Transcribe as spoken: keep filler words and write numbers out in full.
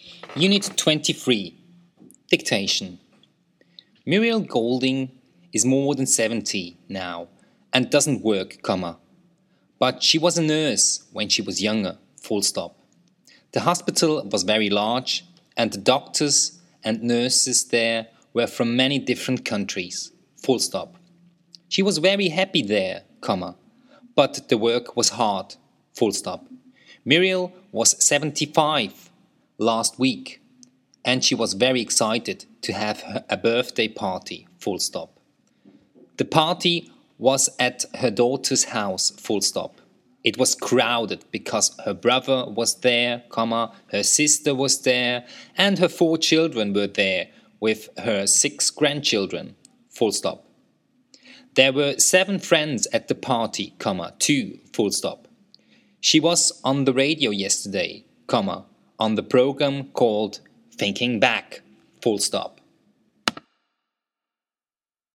Unit twenty-three. Dictation. Muriel Golding is more than seventy now and doesn't work, comma. But she was a nurse when she was younger, full stop. The hospital was very large and the doctors and nurses there were from many different countries, full stop. She was very happy there, comma. But the work was hard, full stop. Muriel was seventy-five last week, and she was very excited to have her, a birthday party, full stop. The party was at her daughter's house, full stop. It was crowded because her brother was there, comma, her sister was there, and her four children were there with her six grandchildren, full stop. There were seven friends at the party, comma, two, full stop. She was on the radio yesterday, comma, on the program called Thinking Back, full stop.